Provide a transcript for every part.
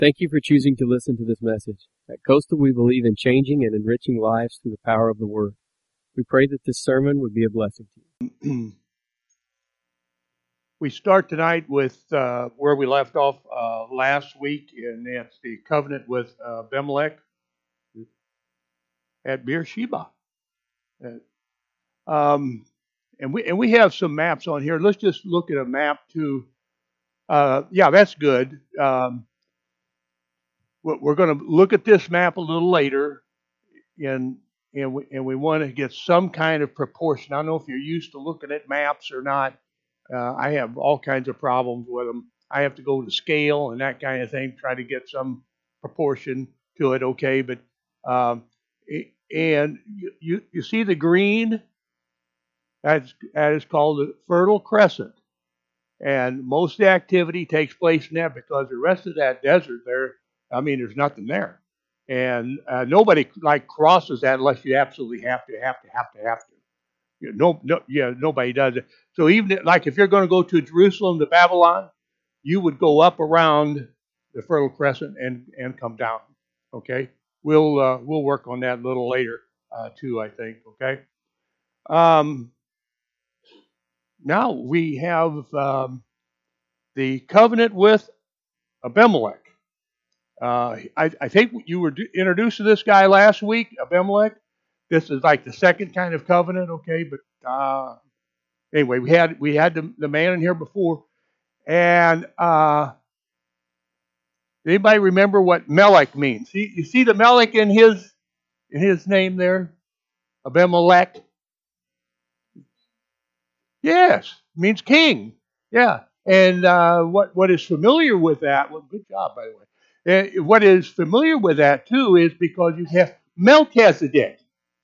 Thank you for choosing to listen to this message. At Coastal, we believe in changing and enriching lives through the power of the Word. We pray that this sermon would be a blessing to you. We start tonight with where we left off last week, and that's the covenant with Abimelech at Beersheba. And we have some maps on here. Let's just look at a map too. Yeah, that's good. We're going to look at this map a little later, and we want to get some kind of proportion. I don't know if you're used to looking at maps or not. I have all kinds of problems with them. I have to go to scale and that kind of thing, try to get some proportion to it. Okay, but and you see the green. That is called the Fertile Crescent, and most of the activity takes place in that because the rest of that desert there, I mean, there's nothing there, and nobody crosses that unless you absolutely have to. Nobody does it. So even if you're going to go to Jerusalem to Babylon, you would go up around the Fertile Crescent and come down. Okay, we'll work on that a little later too, I think. Okay. Now we have the covenant with Abimelech. I think you were introduced to this guy last week, Abimelech. This is like the second kind of covenant, okay? But anyway, we had the man in here before, and anybody remember what Melech means? You see the Melech in his name there, Abimelech. Yes, means king. Yeah, and what is familiar with that? Well, good job, by the way. What is familiar with that too is because you have Melchizedek.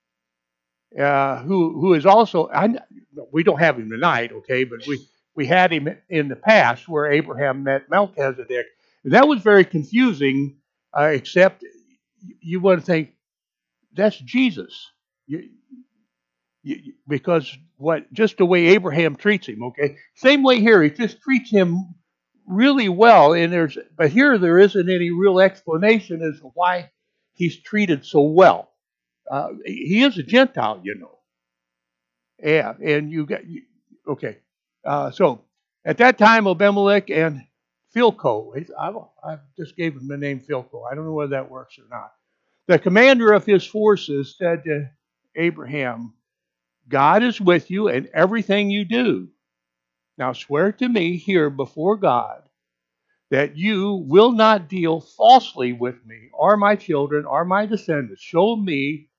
Who is also, we don't have him tonight, okay, but we had him in the past where Abraham met Melchizedek. And that was very confusing, except you want to think, that's Jesus. Because just the way Abraham treats him, okay? Same way here, he just treats him really well, but here there isn't any real explanation as to why he's treated so well. He is a Gentile, you know. Yeah, and okay. So at that time, Abimelech and Philco, I just gave him the name Philco. I don't know whether that works or not. The commander of his forces said to Abraham, God is with you in everything you do. Now swear to me here before God that you will not deal falsely with me or my children or my descendants. Show me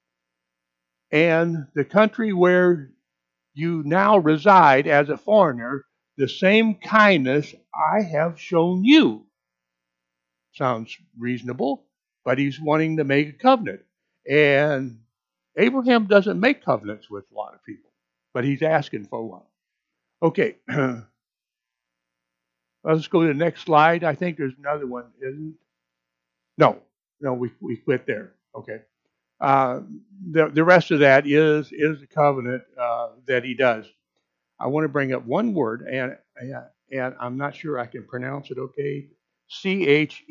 and the country where you now reside as a foreigner the same kindness I have shown you. Sounds reasonable, but he's wanting to make a covenant. And Abraham doesn't make covenants with a lot of people, but he's asking for one. Okay, let's go to the next slide. I think there's another one, isn't? No, we quit there. Okay. The rest of that is the covenant that he does. I want to bring up one word, and I'm not sure I can pronounce it. Okay, Chesed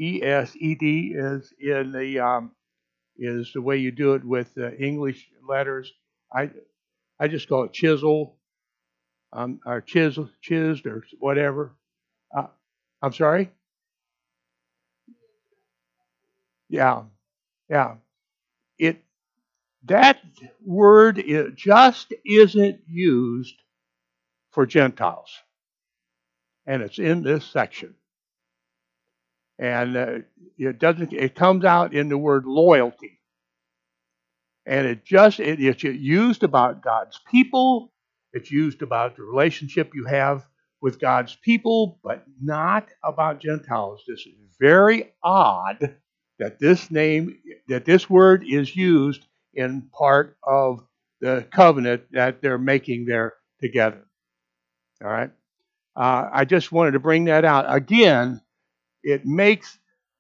is the way you do it with English letters. I just call it chisel, or chiseled, or whatever. I'm sorry. Yeah. That word just isn't used for Gentiles, and it's in this section. And it comes out in the word loyalty. And it's used about God's people. It's used about the relationship you have with God's people, but not about Gentiles. This is very odd that this word is used in part of the covenant that they're making there together. All right. I just wanted to bring that out. Again, it makes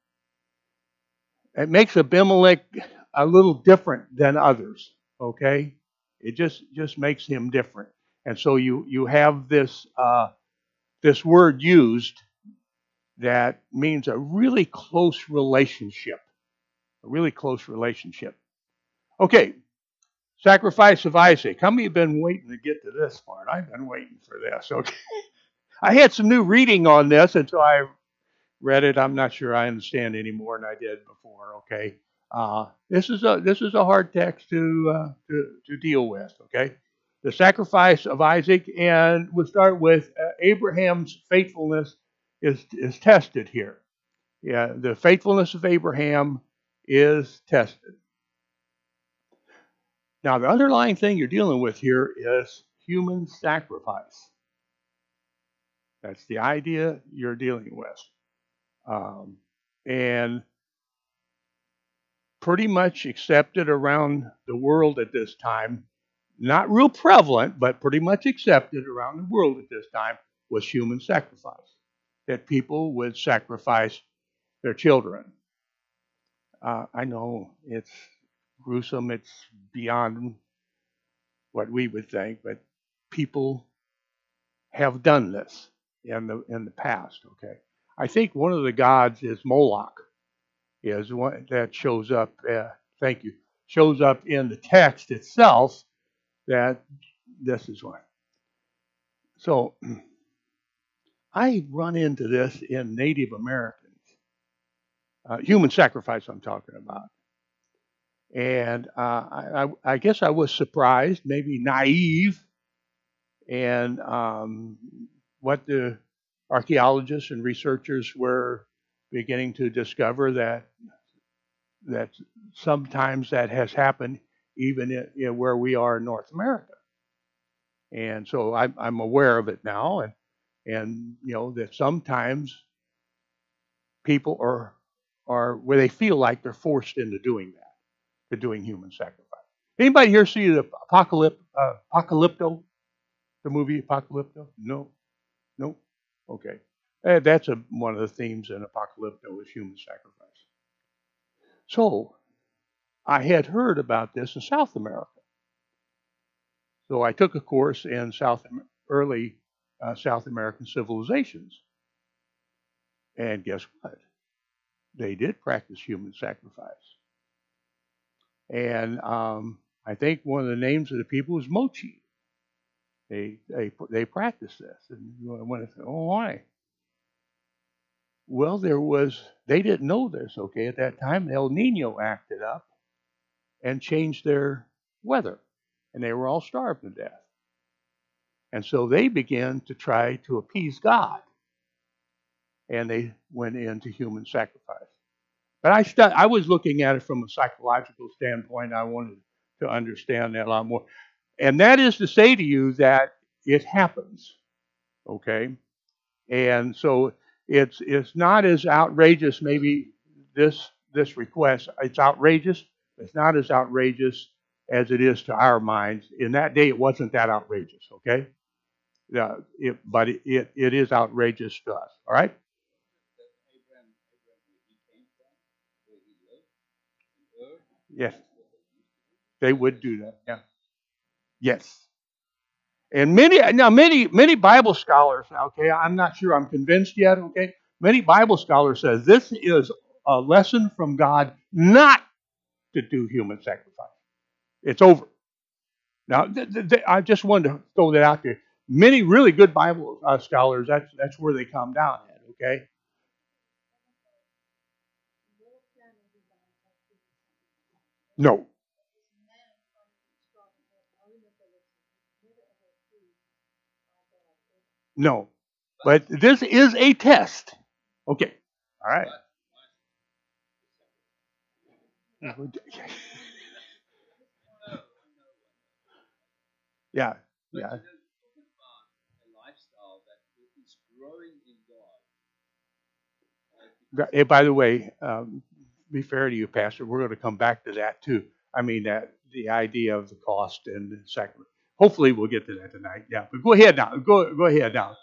Abimelech a little different than others. Okay, it just makes him different, and so you have this word used that means a really close relationship. A really close relationship. Okay, sacrifice of Isaac. How many have been waiting to get to this part? I've been waiting for this. Okay. I had some new reading on this, and so I read it. I'm not sure I understand any more than I did before. Okay, this is a hard text to deal with. Okay, the sacrifice of Isaac, and we'll start with Abraham's faithfulness is tested here. Yeah, the faithfulness of Abraham is tested. Now, the underlying thing you're dealing with here is human sacrifice. That's the idea you're dealing with. And pretty much accepted around the world at this time, not real prevalent, but pretty much accepted around the world at this time, was human sacrifice. That people would sacrifice their children. I know it's gruesome, it's beyond what we would think, but people have done this in the past. Okay, I think one of the gods is Moloch, is one that shows up. Thank you. Shows up in the text itself. That this is one. So I run into this in Native Americans, human sacrifice. I'm talking about. And I guess I was surprised, maybe naive, and what the archaeologists and researchers were beginning to discover that sometimes that has happened even in where we are in North America. And so I'm aware of it now, and that sometimes people are where they feel like they're forced into doing that. To doing human sacrifice. Anybody here see the Apocalypto? The movie Apocalypto? No? Okay. That's one of the themes in Apocalypto is human sacrifice. So, I had heard about this in South America. So I took a course in early South American civilizations. And guess what? They did practice human sacrifice. And I think one of the names of the people was Mochi. They practiced this, and you want to say, oh, why? Well, they didn't know this. Okay, at that time, El Nino acted up and changed their weather, and they were all starved to death. And so they began to try to appease God, and they went into human sacrifice. But I was looking at it from a psychological standpoint. I wanted to understand that a lot more. And that is to say to you that it happens, okay? And so it's not as outrageous, maybe this request. It's outrageous. It's not as outrageous as it is to our minds. In that day, it wasn't that outrageous, okay? But it is outrageous to us, all right? Yes, they would do that. Yeah. Yes. And many Bible scholars, okay, I'm not sure I'm convinced yet, okay? Many Bible scholars says this is a lesson from God not to do human sacrifice. It's over. Now, I just wanted to throw that out there. Many really good Bible scholars, that's where they come down at, okay? No. No. But this is a test. Okay. All right. Yeah. Yeah. Hey, by the way, be fair to you, Pastor. We're going to come back to that too. I mean, that the idea of the cost and the sacrament. Hopefully, we'll get to that tonight. Yeah, but go ahead now. Go ahead now.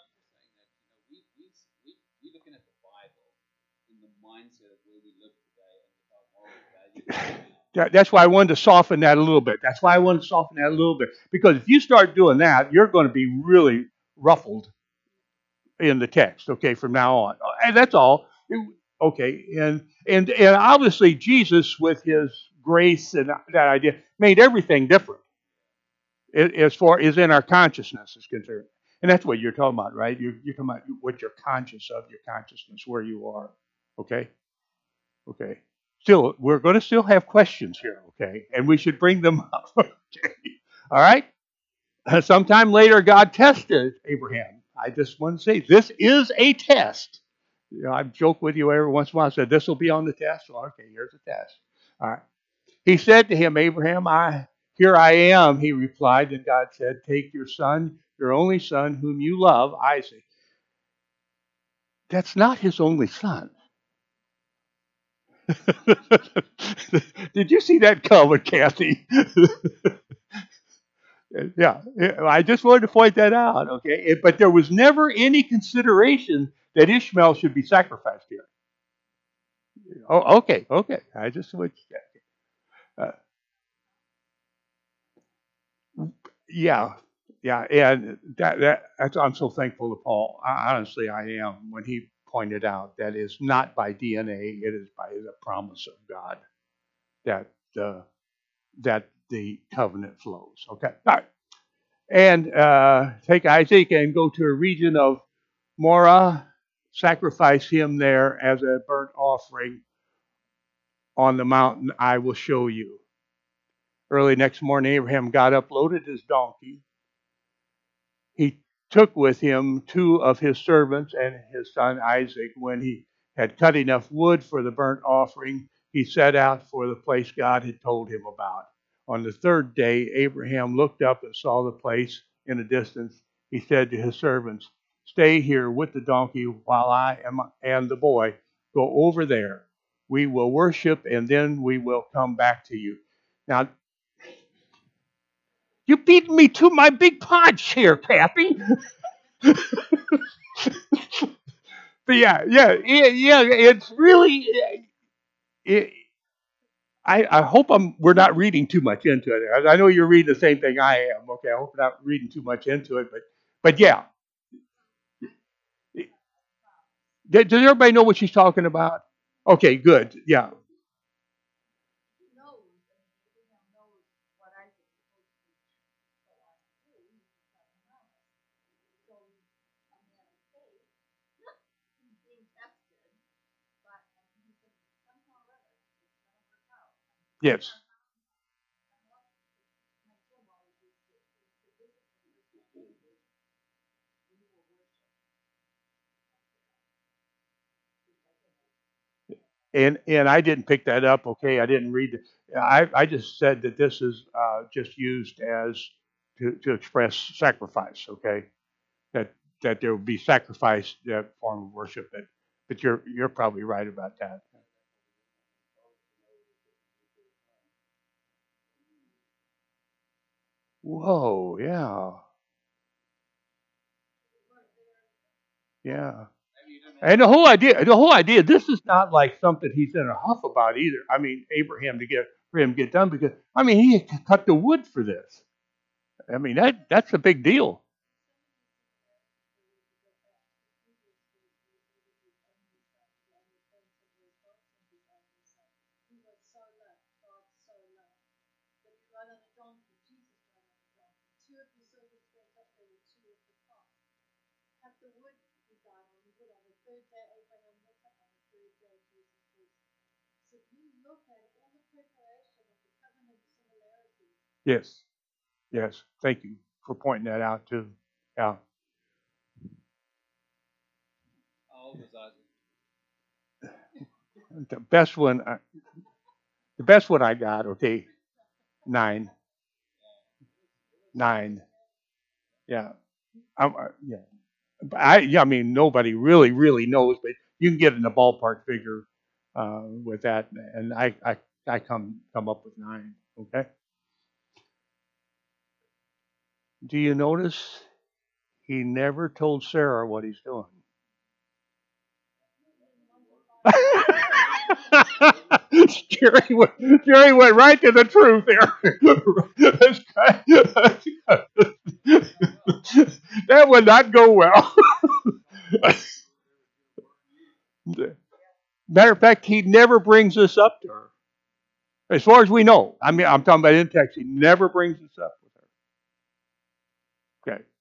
We're looking at the Bible in the mindset of where we live today and our moral value. That's why I wanted to soften that a little bit. Because if you start doing that, you're going to be really ruffled in the text. Okay, from now on. and that's all. Okay, and obviously Jesus, with his grace and that idea, made everything different as far as in our consciousness is concerned. And that's what you're talking about, right? You're talking about what you're conscious of, your consciousness, where you are. Okay? Okay. Still, we're going to still have questions here, okay? And we should bring them up. Okay. All right? Sometime later, God tested Abraham. I just want to say, this is a test. You know, I've joked with you every once in a while. I said, this will be on the test. Well, okay, here's the test. All right. He said to him, Abraham, here I am, he replied. And God said, take your son, your only son, whom you love, Isaac. That's not his only son. Did you see that coming, Kathy? Yeah, I just wanted to point that out, okay? But there was never any consideration that Ishmael should be sacrificed here. Oh, okay. I just want yeah, and that's I'm so thankful to Paul. Honestly, I am when he pointed out that it's not by DNA, it is by the promise of God that the covenant flows. Okay, all right, and take Isaac and go to a region of Moriah, sacrifice him there as a burnt offering on the mountain I will show you. Early next morning, Abraham got up, loaded his donkey. He took with him 2 of his servants and his son Isaac. When he had cut enough wood for the burnt offering, he set out for the place God had told him about. On the 3rd day, Abraham looked up and saw the place in the distance. He said to his servants, stay here with the donkey while I and the boy go over there. We will worship and then we will come back to you. Now, you beat me to my big punch here, Kathy. But yeah, it's really. I hope we're not reading too much into it. I know you're reading the same thing I am. Okay, I hope we're not reading too much into it. But yeah. Does everybody know what she's talking about? Okay, good. Yeah. Yes. And I didn't pick that up. Okay, I didn't read it. I just said that this is just used as to express sacrifice. Okay, that there would be sacrifice, that form of worship. But you're probably right about that. Whoa, yeah. And the whole idea, this is not like something he's in a huff about either. I mean, Abraham for him to get done, because I mean he cut the wood for this. I mean that's a big deal. Yes. Thank you for pointing that out too. Yeah. How old was Isaac? The best one I got. Okay, 9. Yeah. Yeah. I mean, nobody really knows, but you can get in the ballpark figure with that, and I come up with 9. Okay. Do you notice he never told Sarah what he's doing? Jerry went right to the truth there. That would not go well. Matter of fact, he never brings us up to her. As far as we know. I mean, I'm talking about in text. He never brings us up with her. Okay.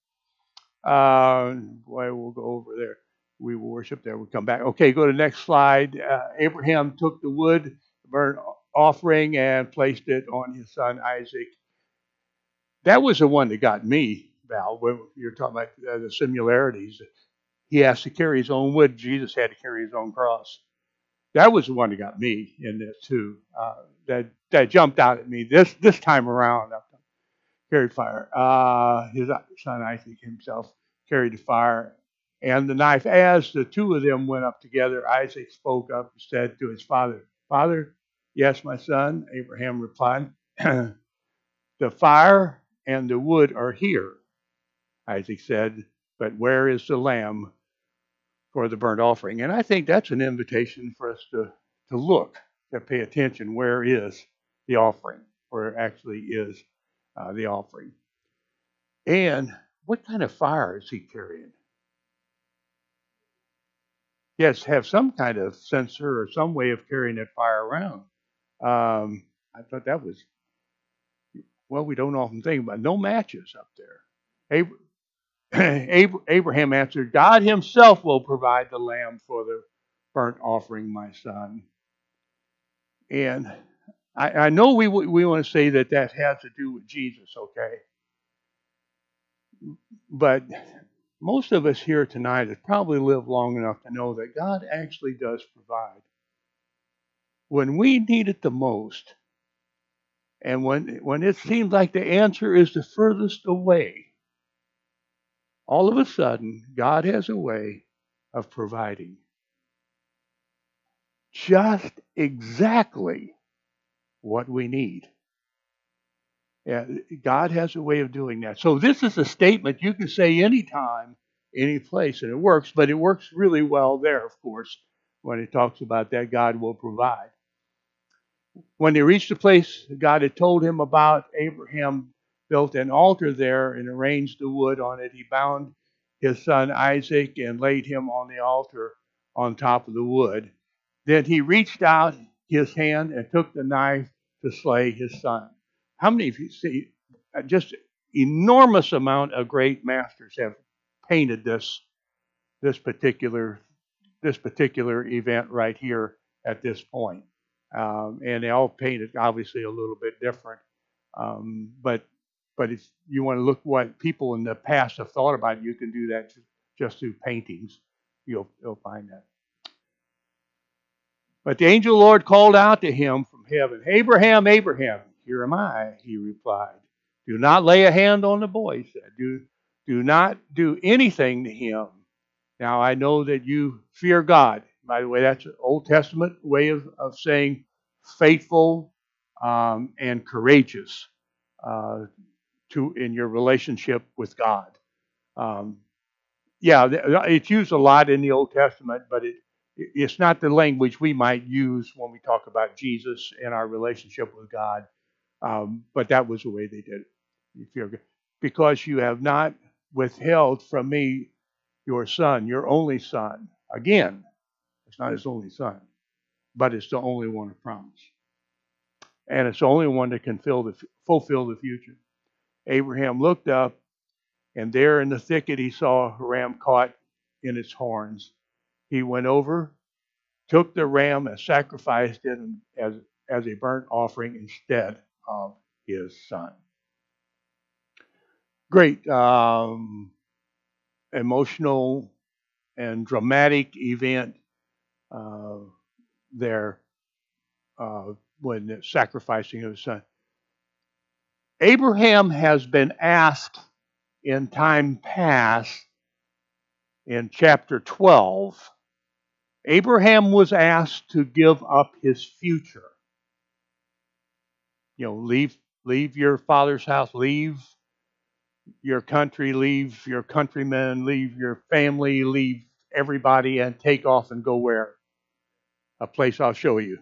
Boy, we'll go over there. We will worship there. We'll come back. Okay, go to the next slide. Abraham took the wood, the burnt offering, and placed it on his son Isaac. That was the one that got me, Val, when you're talking about the similarities. He has to carry his own wood. Jesus had to carry his own cross. That was the one that got me in this too. That jumped out at me this time around. Carried fire. His son Isaac himself carried the fire and the knife. As the two of them went up together, Isaac spoke up and said to his father, "Father, yes, my son." Abraham replied, "The fire and the wood are here." Isaac said, "But where is the lamb for the burnt offering?" And I think that's an invitation for us to look, to pay attention. Where is the offering? Where actually is the offering? And what kind of fire is he carrying? He has to have some kind of sensor or some way of carrying that fire around. I thought that was, well, we don't often think about no matches up there. Abraham answered, "God himself will provide the lamb for the burnt offering, my son." And I know we want to say that has to do with Jesus, okay? But most of us here tonight have probably lived long enough to know that God actually does provide. When we need it the most, and when it seems like the answer is the furthest away, all of a sudden, God has a way of providing just exactly what we need. Yeah, God has a way of doing that. So this is a statement you can say anytime, any place, and it works, but it works really well there, of course, when it talks about that God will provide. When they reached the place God had told him about, Abraham built an altar there and arranged the wood on it. He bound his son Isaac and laid him on the altar on top of the wood. Then he reached out his hand and took the knife to slay his son. How many of you see just enormous amount of great masters have painted this particular event right here at this point, and they all painted obviously a little bit different. But if you want to look what people in the past have thought about it, you can do that just through paintings. You'll find that. But the angel of the Lord called out to him from heaven, "Abraham, Abraham." "Here am I," he replied. "Do not lay a hand on the boy," he said. Do not do anything to him. Now I know that you fear God. By the way, that's an Old Testament way of saying faithful and courageous in your relationship with God. It's used a lot in the Old Testament, but it's not the language we might use when we talk about Jesus and our relationship with God. But that was the way they did it. You fear God. "Because you have not withheld from me your son, your only son." Again, it's not his only son, but it's the only one of promise. And it's the only one that can fulfill the future. Abraham looked up, and there in the thicket he saw a ram caught in its horns. He went over, took the ram and sacrificed it as a burnt offering instead of his son. Great emotional and dramatic event there when sacrificing his son. Abraham has been asked in time past, in chapter 12, Abraham was asked to give up his future. Leave your father's house, leave your country, leave your countrymen, leave your family, leave everybody, and take off and go where? A place I'll show you.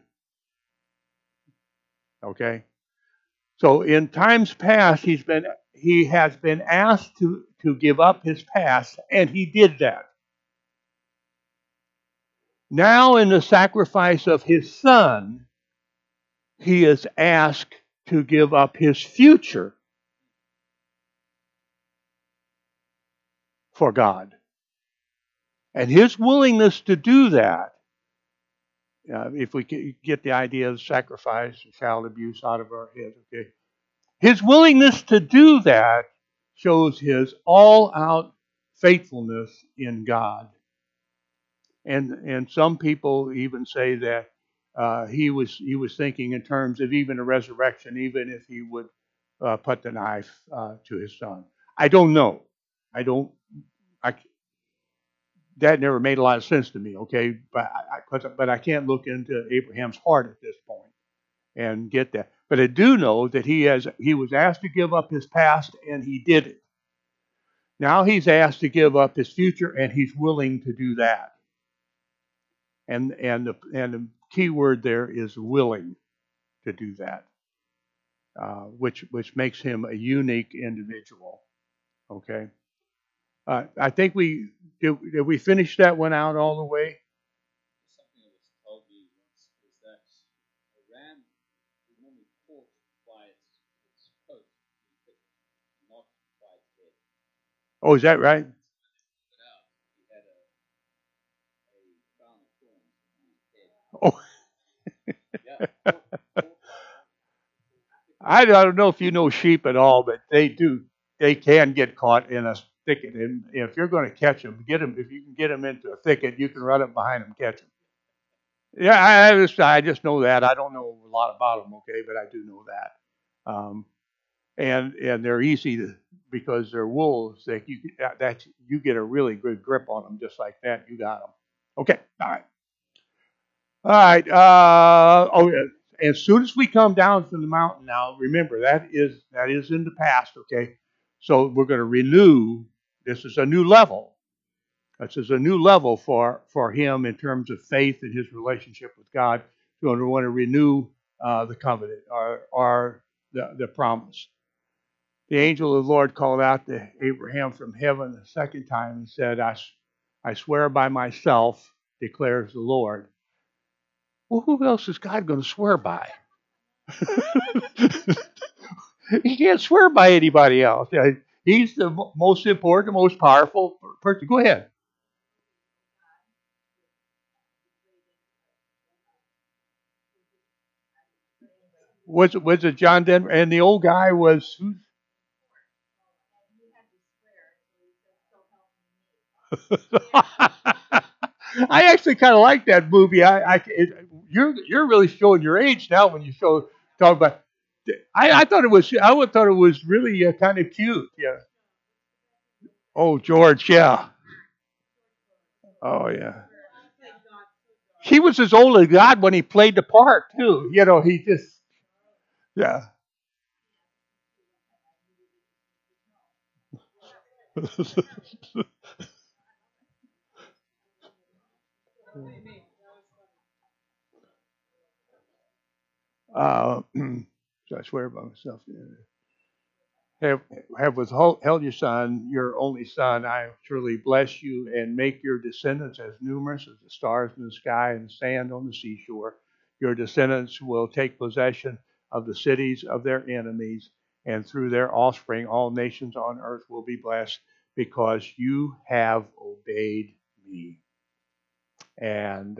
Okay? So in times past, he has been asked to give up his past, and he did that. Now in the sacrifice of his son, he is asked to give up his future for God. And his willingness to do that, if we get the idea of sacrifice and child abuse out of our heads, okay? His willingness to do that shows his all-out faithfulness in God. And some people even say that he was thinking in terms of even a resurrection, even if he would put the knife to his son. I don't know. I don't. That never made a lot of sense to me. Okay, but I can't look into Abraham's heart at this point and get that. But I do know that he was asked to give up his past, and he did it. Now he's asked to give up his future, and he's willing to do that. And the key word there is willing to do that, which makes him a unique individual. Okay, I think did we finish that one out all the way? Something that was told me once is that a ram is normally caught by its coat, not by its head. Oh, is that right? But out, he had a crown of thorns on his head. Oh, Yeah. I don't know if you know sheep at all, but they do. They can get caught in a thicket, and if you're going to catch them, get them. If you can get them into a thicket, you can run up behind them, catch them. Yeah, I just know that. I don't know a lot about them, okay, but I do know that. And they're easy to because they're wolves. That you get a really good grip on them, just like that. You got them. Okay, all right. All right. As soon as we come down from the mountain now, remember that is in the past, okay? So we're going to renew. This is a new level. This is a new level for him in terms of faith and his relationship with God. So we want to renew the covenant or the promise. The angel of the Lord called out to Abraham from heaven the second time and said, I swear by myself, declares the Lord. Well, who else is God going to swear by? He can't swear by anybody else. He's the most important, most powerful person. Go ahead. Was it John Denver? And the old guy was who? I actually kind of like that movie. You're really showing your age now when you talk about. I thought it was really kind of cute. Yeah. Oh, George. Yeah. Oh, yeah. He was as old as God when he played the part too. He just yeah. So I swear by myself. Have withheld your son, your only son. I truly bless you and make your descendants as numerous as the stars in the sky and the sand on the seashore. Your descendants will take possession of the cities of their enemies, and through their offspring, all nations on earth will be blessed because you have obeyed me. And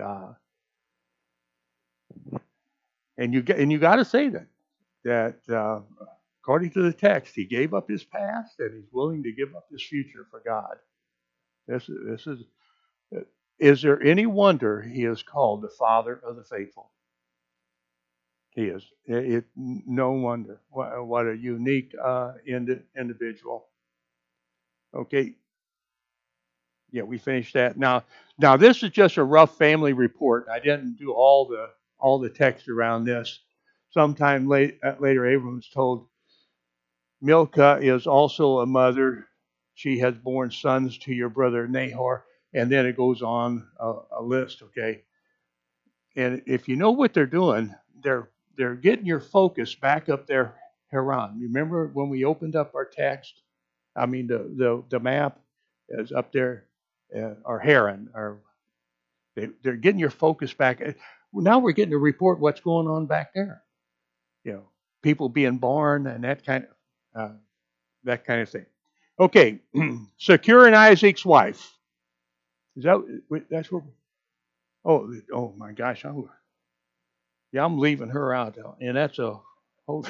you got to say that according to the text, he gave up his past and he's willing to give up his future for God. This is there any wonder he is called the Father of the faithful? He is. No wonder. What a unique individual. Okay. Yeah, we finished that. Now this is just a rough family report. I didn't do all the text around this. Sometime later, Abram was told, Milcah is also a mother. She has borne sons to your brother Nahor. And then it goes on a list, okay? And if you know what they're doing, they're getting your focus back up there, Haran. Remember when we opened up our text? I mean, the map is up there, or Haran, or They're getting your focus back. Now we're getting to report what's going on back there. People being born and that kind of thing. Okay, securing Isaac's wife. That's what? Oh my gosh! I'm leaving her out, and that's a whole.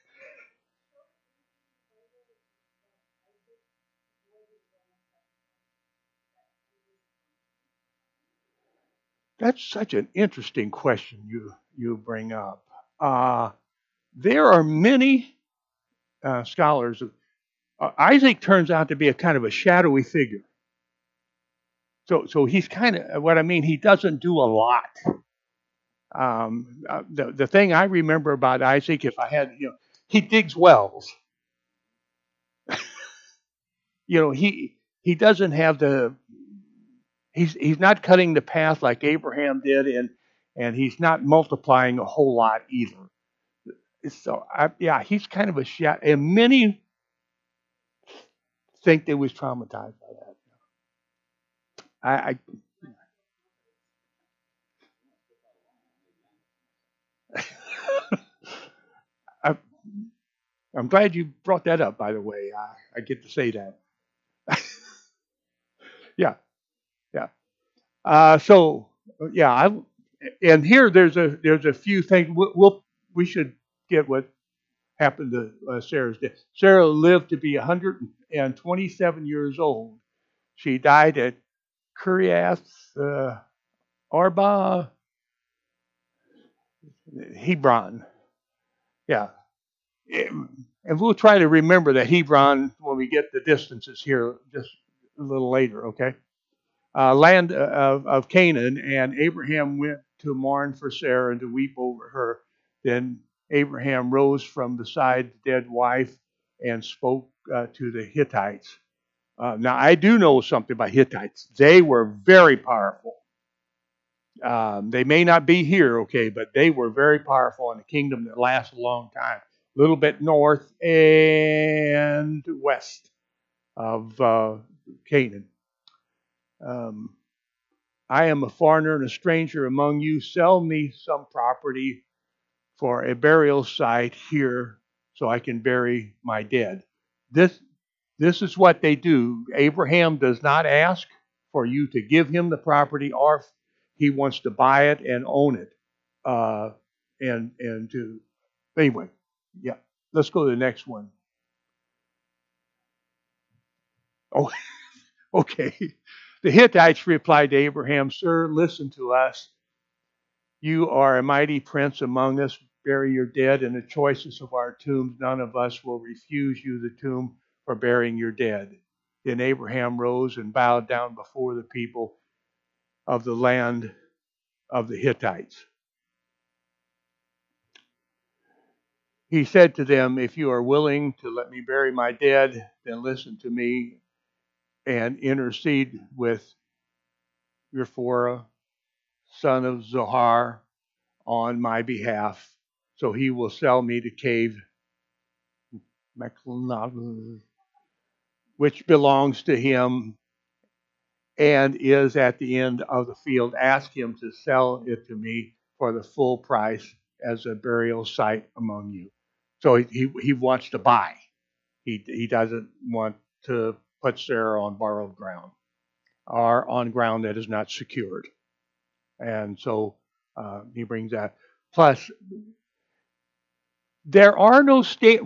That's such an interesting question you bring up. Uh, there are many scholars. Isaac turns out to be a kind of a shadowy figure. So he's kind of what I mean. He doesn't do a lot. The thing I remember about Isaac, if I had, he digs wells. He doesn't have he's not cutting the path like Abraham did, and he's not multiplying a whole lot either. So he's kind of a shadow, and many think they was traumatized by that. I I I'm glad you brought that up. By the way, I get to say that. Yeah, yeah. So yeah, and here there's a few things we should get what happened to Sarah's death. Sarah lived to be 127 years old. She died at Kiriath Arba, Hebron. Yeah, and we'll try to remember that Hebron when we get the distances here just a little later. Okay. Land of Canaan, and Abraham went to mourn for Sarah and to weep over her. Then Abraham rose from beside the dead wife and spoke to the Hittites. Now, I do know something about Hittites. They were very powerful. They may not be here, okay, but they were very powerful in a kingdom that lasted a long time. A little bit north and west of Canaan. I am a foreigner and a stranger among you. Sell me some property for a burial site here so I can bury my dead. This is what they do. Abraham does not ask for you to give him the property, or he wants to buy it and own it. And to anyway, yeah. Let's go to the next one. Oh, okay. The Hittites replied to Abraham, "Sir, listen to us. You are a mighty prince among us. Bury your dead in the choicest of our tombs. None of us will refuse you the tomb for burying your dead." Then Abraham rose and bowed down before the people of the land of the Hittites. He said to them, "If you are willing to let me bury my dead, then listen to me and intercede with Rephora, son of Zohar, on my behalf, so he will sell me the cave which belongs to him and is at the end of the field. Ask him to sell it to me for the full price as a burial site among you." So he wants to buy. He doesn't want to put Sarah on borrowed ground or on ground that is not secured. And so he brings that. Plus, there are no state.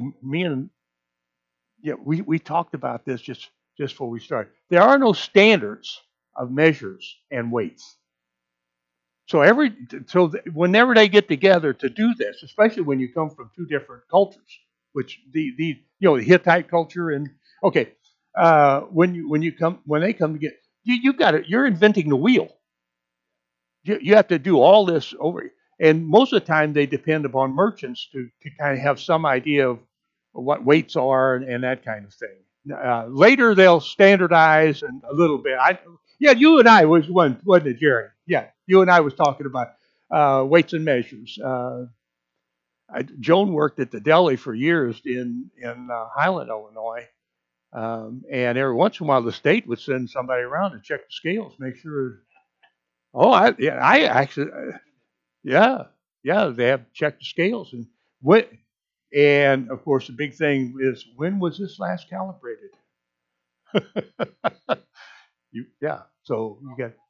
We talked about this just before we started. There are no standards of measures and weights. So whenever they get together to do this, especially when you come from two different cultures, which the Hittite culture and okay, when they come together, you're inventing the wheel. You have to do all this over, and most of the time they depend upon merchants to kind of have some idea of what weights are and that kind of thing. Later they'll standardize and a little bit. You and I was one, wasn't it, Jerry? Yeah, you and I was talking about weights and measures. Joan worked at the deli for years in Highland, Illinois, and every once in a while the state would send somebody around to check the scales, make sure Oh, I actually, yeah, yeah. They have to check the scales and when, and of course the big thing is when was this last calibrated? Yeah. So you got,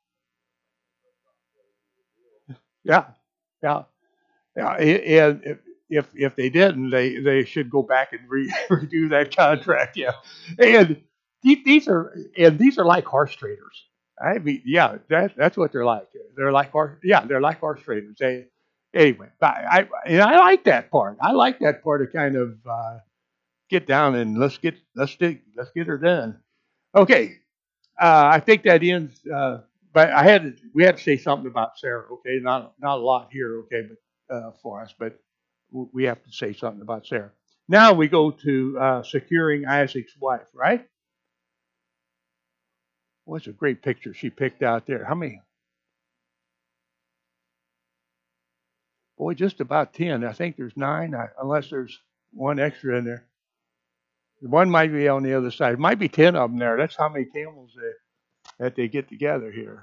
yeah, yeah, yeah. And if they didn't, they should go back and redo that contract. Yeah, and these are like horse traders. I mean, yeah, that's what they're like. They're like horse traders. Anyway, but and I like that part. I like that part of kind of get down and let's get her done. Okay, I think that ends. But we had to say something about Sarah. Okay, not a lot here. Okay, but for us, but we have to say something about Sarah. Now we go to securing Isaac's wife. Right? What's a great picture she picked out there? How many? Boy, just about 10. I think there's 9, unless there's one extra in there. One might be on the other side. It might be 10 of them there. That's how many camels that they get together here.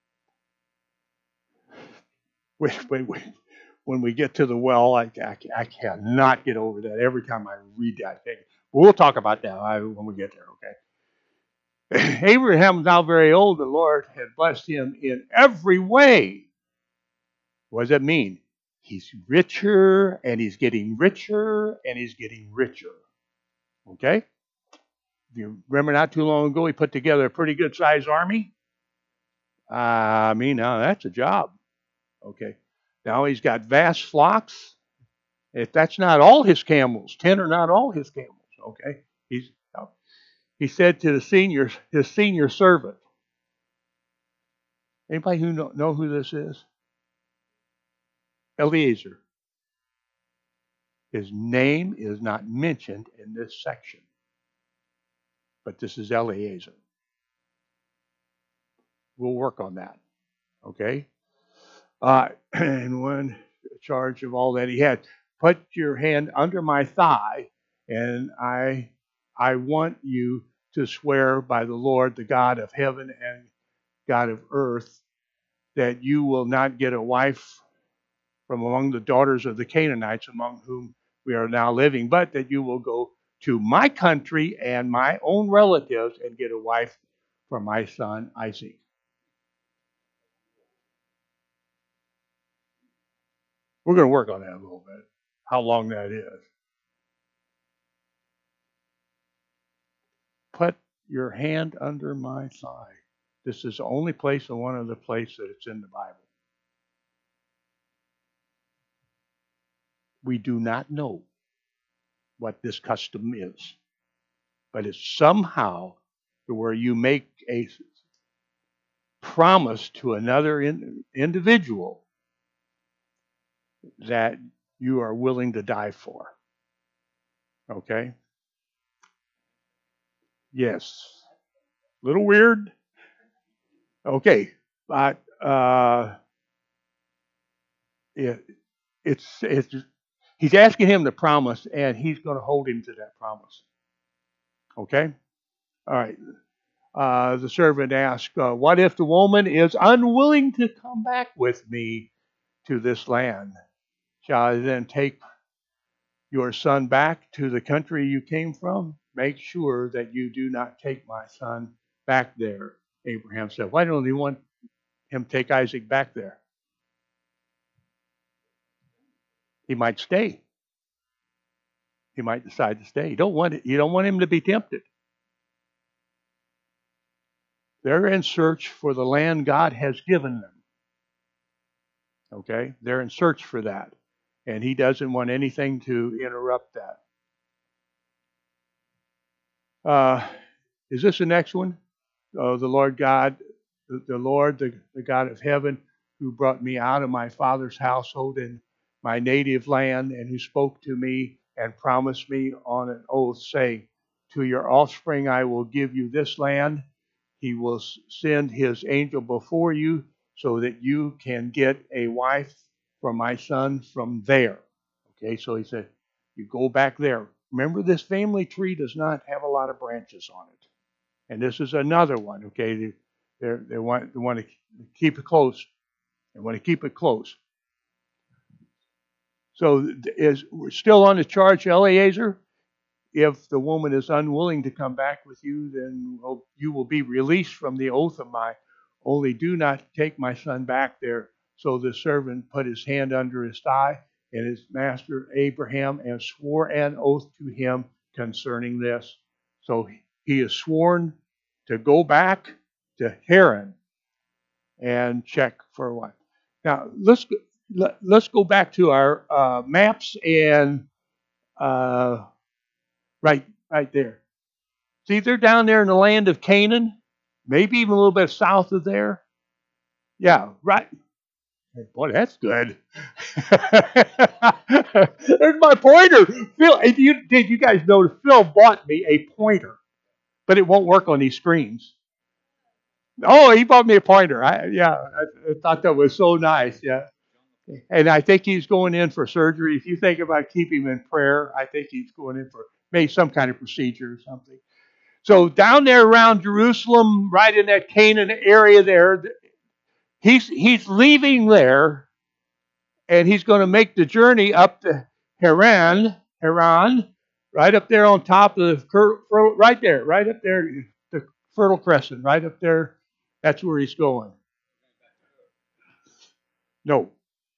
When we get to the well, I cannot get over that. Every time I read that thing. We'll talk about that when we get there, okay? Abraham is now very old. The Lord had blessed him in every way. What does that mean? He's richer, and he's getting richer, and he's getting richer. Okay? If you remember not too long ago, he put together a pretty good sized army. I mean, now that's a job. Okay. Now he's got vast flocks. If that's not all his camels, 10 are not all his camels. Okay. He said to his senior servant. Anybody who know who this is? Eliezer. His name is not mentioned in this section, but this is Eliezer. We'll work on that. Okay. And one charge of all that he had. Put your hand under my thigh, and I want you to swear by the Lord, the God of heaven and God of earth, that you will not get a wife from among the daughters of the Canaanites among whom we are now living, but that you will go to my country and my own relatives and get a wife for my son Isaac. We're going to work on that a little bit, how long that is. Put your hand under my thigh. This is the only place and one other place that it's in the Bible. We do not know what this custom is, but it's somehow where you make a promise to another individual that you are willing to die for. Okay? Yes. A little weird. Okay. But it's he's asking him to promise, and he's going to hold him to that promise. Okay? All right. The servant asked, what if the woman is unwilling to come back with me to this land? Shall I then take your son back to the country you came from? Make sure that you do not take my son back there, Abraham said. Why don't you want him to take Isaac back there? He might stay. He might decide to stay. You don't want him to be tempted. They're in search for the land God has given them. Okay? They're in search for that. And he doesn't want anything to interrupt that. Is this the next one? The Lord God, the God of heaven, who brought me out of my father's household in my native land, and who spoke to me and promised me on an oath, saying, to your offspring I will give you this land. He will send his angel before you so that you can get a wife for my son from there. Okay, so he said, you go back there. Remember, this family tree does not have a lot of branches on it. And this is another one, okay? They want to keep it close. They want to keep it close. So we're still on the charge, Eleazar. If the woman is unwilling to come back with you, then you will be released from the oath of my. Only do not take my son back there. So the servant put his hand under his thigh, and his master Abraham, and swore an oath to him concerning this. So he is sworn to go back to Haran and check for a while. Now let's go back to our maps and right there. See, they're down there in the land of Canaan, maybe even a little bit south of there. Yeah, right. Boy, that's good. There's my pointer. Phil, did you guys know Phil bought me a pointer, but it won't work on these screens. Oh, he bought me a pointer. I thought that was so nice. Yeah. And I think he's going in for surgery. If you think about keeping him in prayer, I think he's going in for maybe some kind of procedure or something. So down there around Jerusalem, right in that Canaan area there, he's leaving there, and he's going to make the journey up to Haran, right up there on top of right up there, the Fertile Crescent, right up there. That's where he's going. No.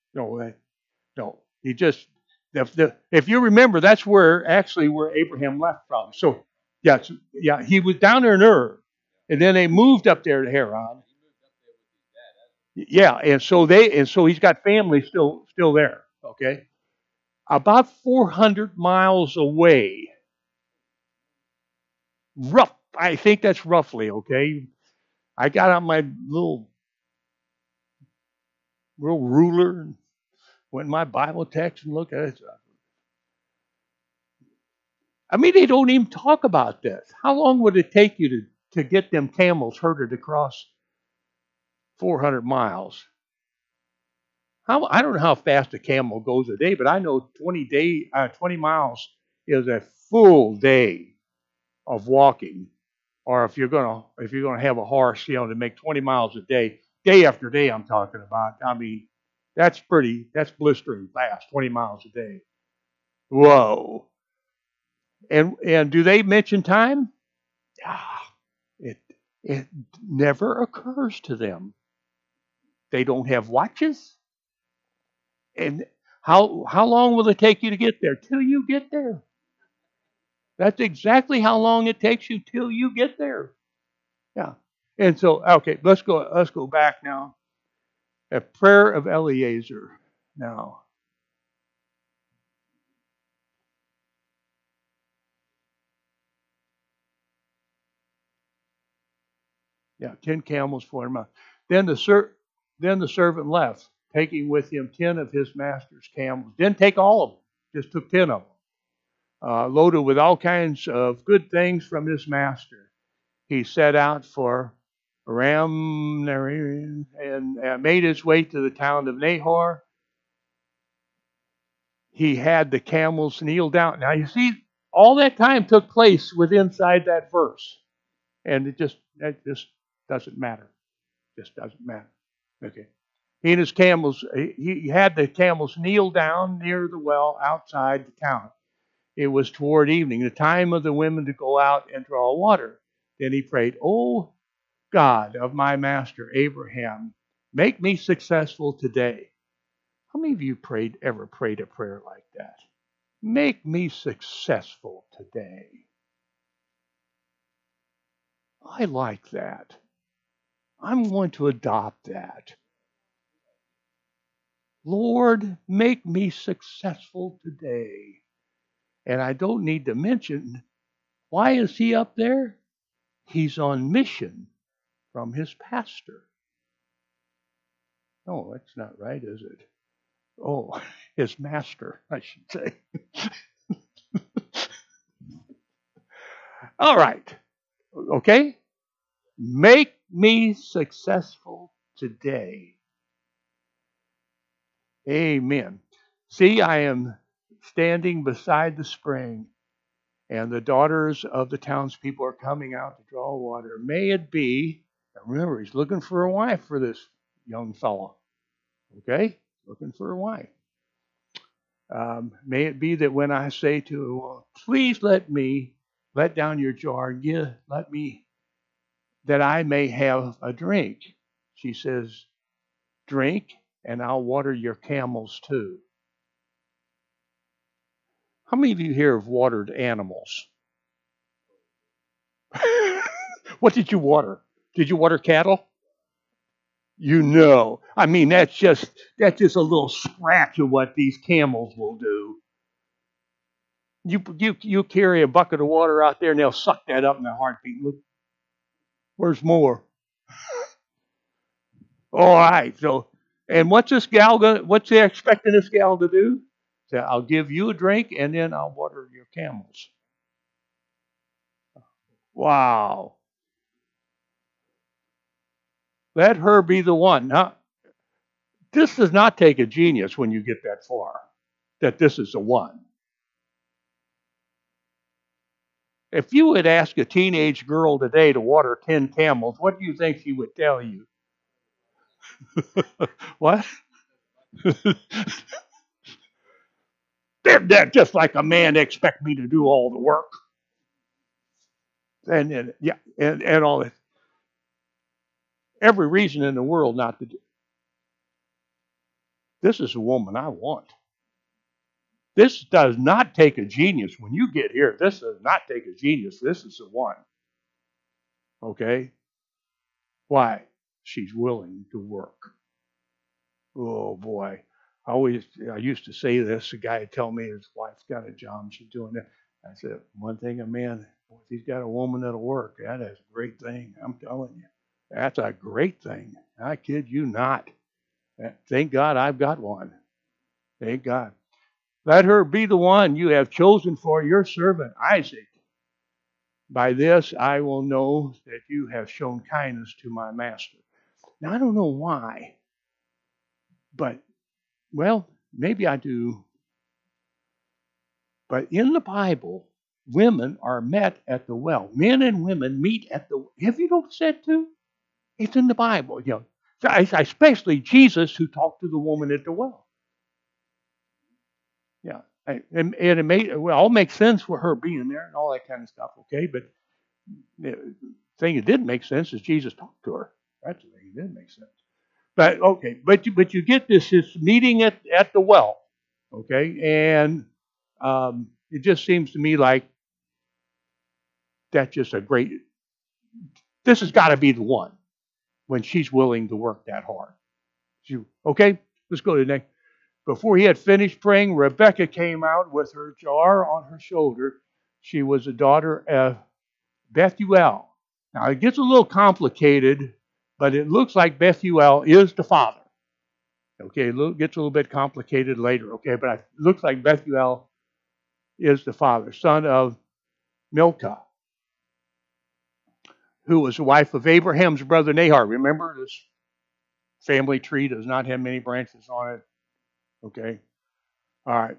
He just, if you remember, that's where Abraham left from. So, he was down there in Ur, and then they moved up there to Haran. Yeah, and so he's got family still there. Okay, about 400 miles away. I think that's roughly okay. I got out my little ruler and went in my Bible text and looked at it. I mean, they don't even talk about this. How long would it take you to get them camels herded across 400 miles? I don't know how fast a camel goes a day, but I know 20 miles is a full day of walking. Or if you're gonna have a horse, to make 20 miles a day after day, I'm talking about. I mean, that's blistering fast, 20 miles a day. Whoa. And do they mention time? It never occurs to them. They don't have watches. And how long will it take you to get there? Till you get there. That's exactly how long it takes you till you get there. Yeah. And so, okay, let's go back now. A prayer of Eleazar now. Yeah, 10 camels, 400 miles. Then the servant left, taking with him 10 of his master's camels. Didn't take all of them, just took 10 of them. Loaded with all kinds of good things from his master. He set out for Aram and made his way to the town of Nahor. He had the camels kneel down. Now you see, all that time took place inside that verse. And it just doesn't matter. Just doesn't matter. Okay. He and his camels, he had the camels kneel down near the well outside the town. It was toward evening, the time of the women to go out and draw water. Then he prayed, "O God of my master Abraham, make me successful today." How many of you ever prayed a prayer like that? Make me successful today. I like that. I'm going to adopt that. Lord, make me successful today. And I don't need to mention, why is he up there? He's on mission from his pastor. No, that's not right, is it? Oh, his master, I should say. All right. Okay? Make me successful today. Amen. See, I am standing beside the spring, and the daughters of the townspeople are coming out to draw water. May it be Now remember, he's looking for a wife for this young fella. Okay? Looking for a wife. May it be that when I say to please let down your jar and let me, that I may have a drink. She says, drink and I'll water your camels too. How many of you here have watered animals? What did you water? Did you water cattle? You know. I mean, that's just a little scratch of what these camels will do. You carry a bucket of water out there and they'll suck that up in a heartbeat. Look, where's more? All right. So, and what's they expecting this gal to do? Say, I'll give you a drink and then I'll water your camels. Wow. Let her be the one. Now, this does not take a genius when you get that far, that this is the one. If you would ask a teenage girl today to water 10 camels, what do you think she would tell you? What? They're just like a man expect me to do all the work. And all this. Every reason in the world not to do. This is a woman I want. This does not take a genius. When you get here, this does not take a genius. This is the one. Okay? Why? She's willing to work. Oh, boy. I used to say this. A guy would tell me his wife's got a job and she's doing that. I said, one thing a man, if he's got a woman that'll work, that is a great thing. I'm telling you. That's a great thing. I kid you not. Thank God I've got one. Thank God. Let her be the one you have chosen for your servant Isaac. By this I will know that you have shown kindness to my master. Now I don't know why, but, well, maybe I do. But in the Bible, women are met at the well. Men and women meet at the well. Have you noticed that too? It's in the Bible. You know, especially Jesus who talked to the woman at the well. Yeah. And it all makes sense for her being there and all that kind of stuff, okay? But the thing that didn't make sense is Jesus talked to her. That's the thing that didn't make sense. But okay, but you get this meeting at the well, okay? And it just seems to me like that's just this has got to be the one when she's willing to work that hard. Okay, let's go to the next. Before he had finished praying, Rebekah came out with her jar on her shoulder. She was a daughter of Bethuel. Now, it gets a little complicated, but it looks like Bethuel is the father. Okay, it gets a little bit complicated later, okay, but it looks like Bethuel is the father, son of Milcah, who was the wife of Abraham's brother Nahor. Remember, this family tree does not have many branches on it. Okay, all right.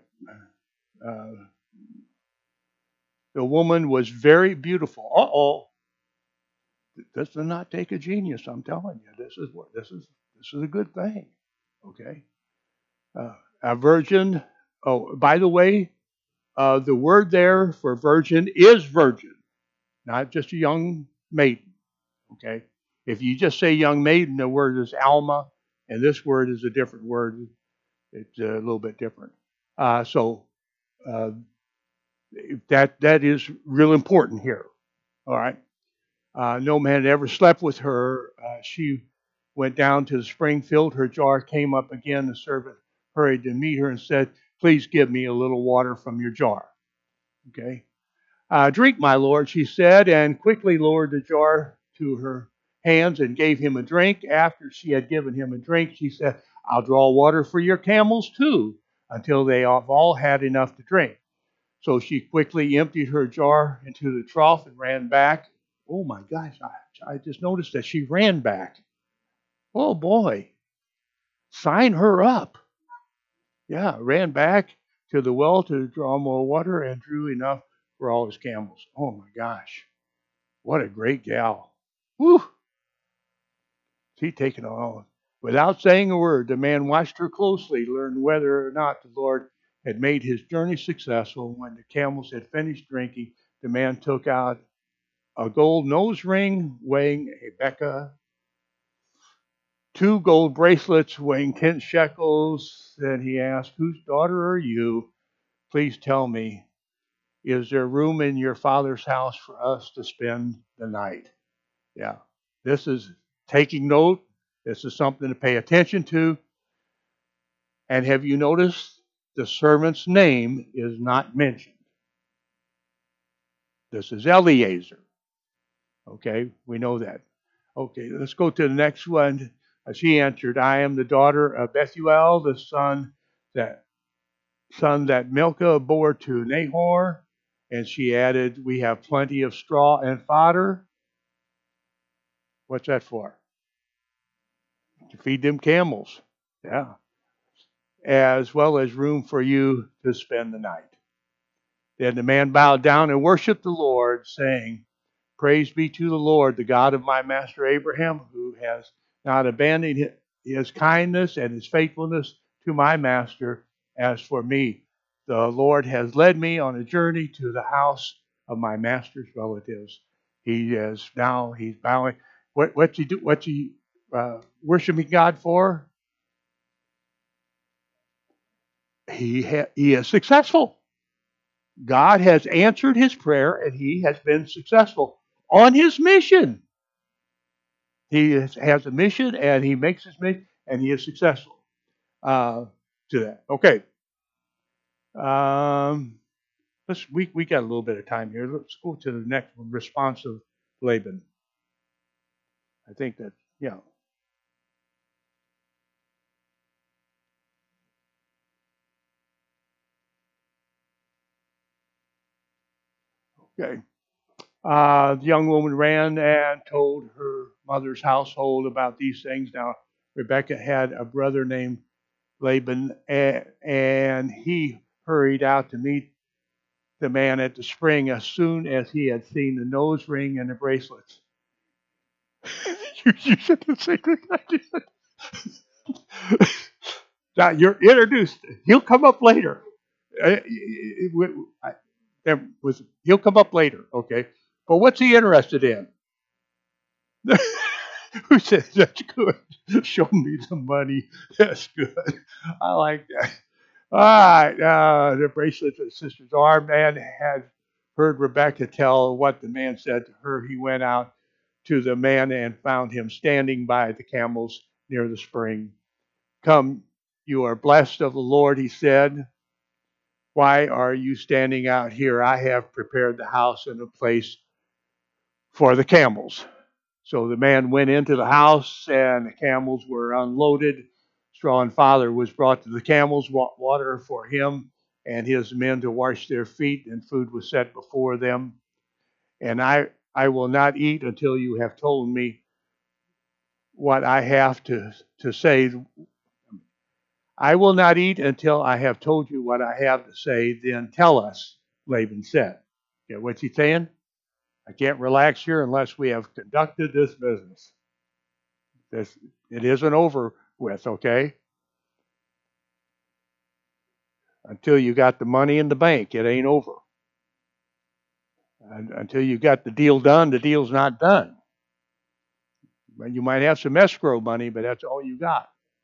The woman was very beautiful. This does not take a genius. I'm telling you, this is a good thing. Okay, a virgin. Oh, by the way, the word there for virgin is virgin, not just a young maiden. Okay, if you just say young maiden, the word is alma, and this word is a different word. It's a little bit different. So that is real important here. All right. No man had ever slept with her. She went down to the spring, filled her jar, came up again. The servant hurried to meet her and said, please give me a little water from your jar. Okay. Drink, my lord, she said, and quickly lowered the jar to her hands and gave him a drink. After she had given him a drink, she said, I'll draw water for your camels too, until they have all had enough to drink. So she quickly emptied her jar into the trough and ran back. Oh my gosh, I just noticed that she ran back. Oh boy, sign her up. Yeah, ran back to the well to draw more water and drew enough for all his camels. Oh my gosh, what a great gal. Whew. She taken on. Without saying a word, the man watched her closely, learned whether or not the Lord had made his journey successful. When the camels had finished drinking, the man took out a gold nose ring weighing a beka, 2 gold bracelets weighing 10 shekels. Then he asked, "Whose daughter are you? Please tell me, is there room in your father's house for us to spend the night?" Yeah, this is taking note. This is something to pay attention to. And have you noticed the servant's name is not mentioned? This is Eliezer. Okay, we know that. Okay, let's go to the next one. She answered, "I am the daughter of Bethuel, the son that Milcah bore to Nahor." And she added, "We have plenty of straw and fodder." What's that for? To feed them camels. Yeah. As well as room for you to spend the night. Then the man bowed down and worshiped the Lord, saying, "Praise be to the Lord, the God of my master Abraham, who has not abandoned his kindness and his faithfulness to my master. As for me, the Lord has led me on a journey to the house of my master's relatives." He's bowing. What's he do? What's he worshiping God for? He is successful. God has answered his prayer, and he has been successful on his mission. He has a mission, and he makes his mission, and he is successful to that. Okay. We got a little bit of time here. Let's go to the next one. Response of Laban. I think that, yeah. Okay. The young woman ran and told her mother's household about these things. Now, Rebekah had a brother named Laban, and he hurried out to meet the man at the spring as soon as he had seen the nose ring and the bracelets. You said the same thing I did. Now you're introduced. He'll come up later. He'll come up later, okay? But what's he interested in? Who says that's good? Show me the money. That's good. I like that. All right. The bracelets at sister's arm. Man had heard Rebekah tell what the man said to her. He went out to the man and found him standing by the camels near the spring. "Come, you are blessed of the Lord," he said. "Why are you standing out here? I have prepared the house and a place for the camels." So the man went into the house, and the camels were unloaded. Straw and fodder was brought to the camels, water for him and his men to wash their feet, and food was set before them. "And I will not eat until you have told me what I have to say. I will not eat until I have told you what I have to say. Then tell us," Laban said. Yeah, what's he saying? I can't relax here unless we have conducted this business. It isn't over with, okay? Until you got the money in the bank, it ain't over. And until you got the deal done, the deal's not done. You might have some escrow money, but that's all you got.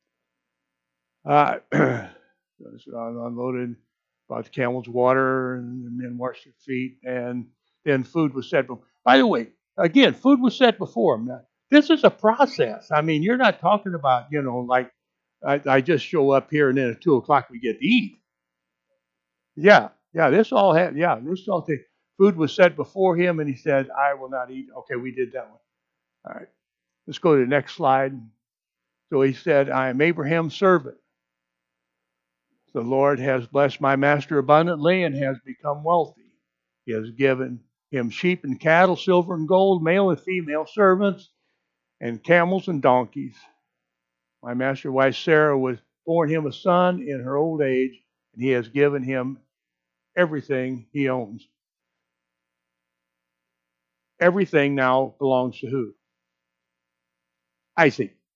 Unloaded, brought the camels water, and the men washed their feet, and then food was set before. By the way, again, food was set before them. Now, this is a process. I mean, you're not talking about, like I just show up here and then at 2:00 we get to eat. Yeah, this all had, this all thing. Food was set before him, and he said, "I will not eat." Okay, we did that one. All right, let's go to the next slide. So he said, "I am Abraham's servant. The Lord has blessed my master abundantly and has become wealthy. He has given him sheep and cattle, silver and gold, male and female servants, and camels and donkeys. My master's wife Sarah was born him a son in her old age, and he has given him everything he owns." Everything now belongs to who? Isaac.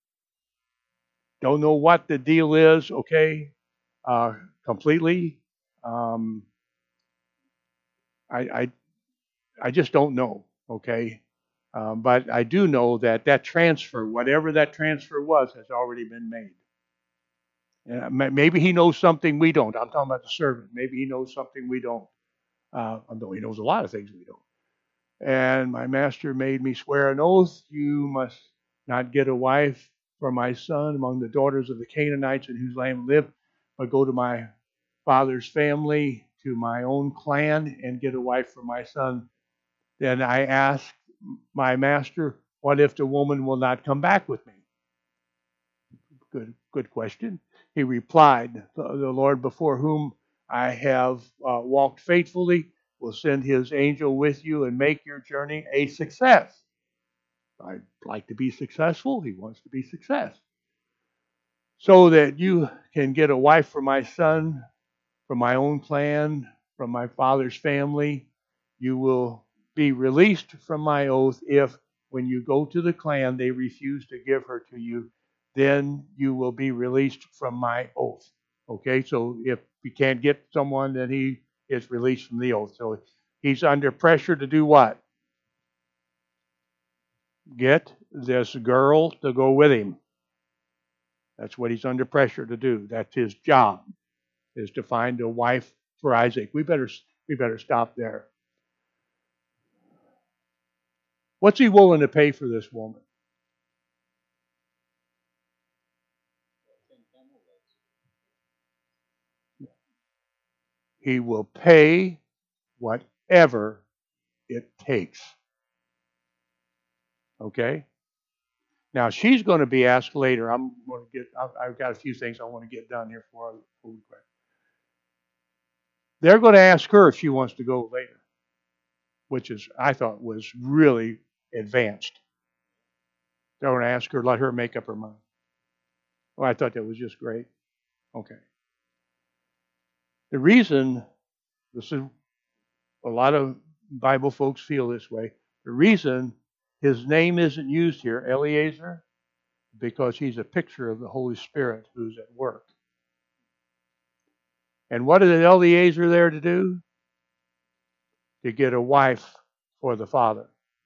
Don't know what the deal is, okay, completely. Um, I, I just don't know, okay? But I do know that that transfer, whatever that transfer was, has already been made. And maybe he knows something we don't. I'm talking about the servant. Maybe he knows something we don't. Although he knows a lot of things we don't. And my master made me swear an oath, you must not get a wife for my son among the daughters of the Canaanites in whose land live, but go to my father's family, to my own clan, and get a wife for my son. Then I asked my master, what if the woman will not come back with me? Good question. He replied, the Lord before whom I have walked faithfully will send his angel with you and make your journey a success. I'd like to be successful. He wants to be success. So that you can get a wife for my son, from my own clan, from my father's family. You will be released from my oath if, when you go to the clan, they refuse to give her to you. Then you will be released from my oath. Okay, so if he can't get someone, then he is released from the oath. So he's under pressure to do what? Get this girl to go with him. That's what he's under pressure to do. That's his job, is to find a wife for Isaac. We better stop there. What's he willing to pay for this woman? He will pay whatever it takes. Okay? Now she's going to be asked later. I've got a few things I want to get done here before we quit. They're going to ask her if she wants to go later, which I thought was really advanced. They're going to ask her, let her make up her mind. Well, I thought that was just great. Okay. The reason, this is a lot of Bible folks feel this way. The reason his name isn't used here, Eliezer, because he's a picture of the Holy Spirit who's at work. And what is Eliezer there to do? To get a wife for the father.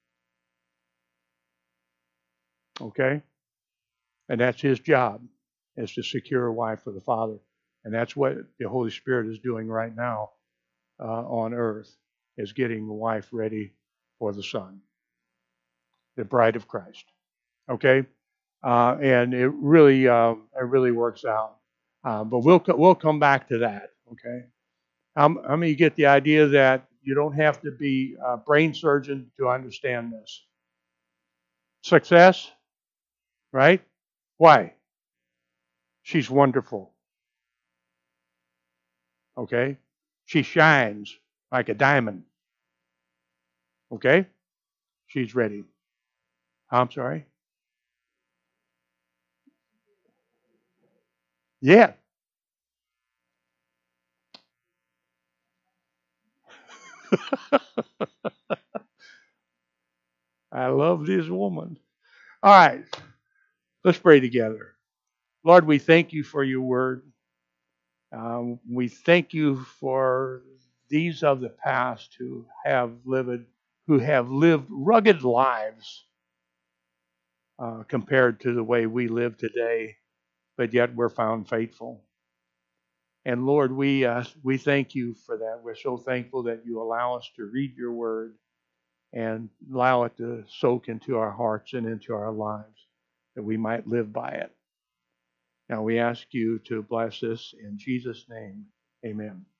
Okay? And that's his job, is to secure a wife for the father. And that's what the Holy Spirit is doing right now on earth, is getting the wife ready for the Son, the bride of Christ. Okay? And it really works out. But we'll come back to that. Okay? How many get the idea that you don't have to be a brain surgeon to understand this? Success, right? Why? She's wonderful. Okay? She shines like a diamond. Okay? She's ready. I'm sorry? Yeah. I love this woman. All right. Let's pray together. Lord, we thank you for your word. We thank you for these of the past who have lived rugged lives compared to the way we live today, but yet we're found faithful. And Lord, we thank you for that. We're so thankful that you allow us to read your word and allow it to soak into our hearts and into our lives, that we might live by it. Now we ask you to bless us in Jesus' name. Amen.